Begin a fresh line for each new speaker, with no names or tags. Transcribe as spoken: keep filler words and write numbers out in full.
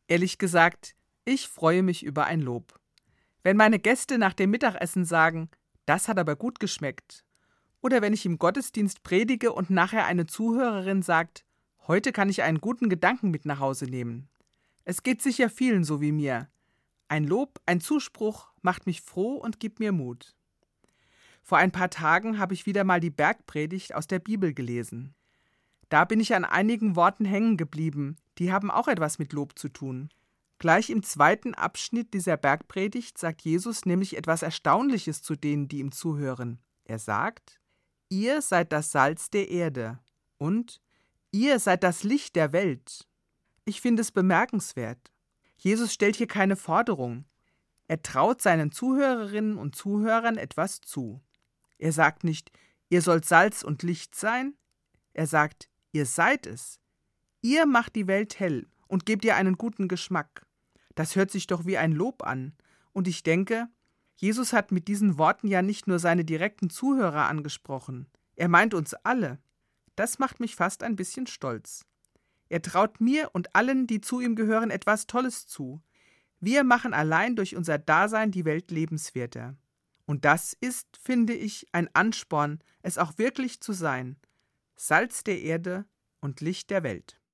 Ehrlich gesagt, ich freue mich über ein Lob. Wenn meine Gäste nach dem Mittagessen sagen, das hat aber gut geschmeckt. Oder wenn ich im Gottesdienst predige und nachher eine Zuhörerin sagt, heute kann ich einen guten Gedanken mit nach Hause nehmen. Es geht sicher vielen so wie mir. Ein Lob, ein Zuspruch macht mich froh und gibt mir Mut. Vor ein paar Tagen habe ich wieder mal die Bergpredigt aus der Bibel gelesen. Da bin ich an einigen Worten hängen geblieben, die haben auch etwas mit Lob zu tun. Gleich im zweiten Abschnitt dieser Bergpredigt sagt Jesus nämlich etwas Erstaunliches zu denen, die ihm zuhören. Er sagt, ihr seid das Salz der Erde und ihr seid das Licht der Welt. Ich finde es bemerkenswert. Jesus stellt hier keine Forderung. Er traut seinen Zuhörerinnen und Zuhörern etwas zu. Er sagt nicht, ihr sollt Salz und Licht sein. Er sagt, ihr seid es. Ihr macht die Welt hell und gebt ihr einen guten Geschmack. Das hört sich doch wie ein Lob an. Und ich denke, Jesus hat mit diesen Worten ja nicht nur seine direkten Zuhörer angesprochen. Er meint uns alle. Das macht mich fast ein bisschen stolz. Er traut mir und allen, die zu ihm gehören, etwas Tolles zu. Wir machen allein durch unser Dasein die Welt lebenswerter. Und das ist, finde ich, ein Ansporn, es auch wirklich zu sein. Salz der Erde und Licht der Welt.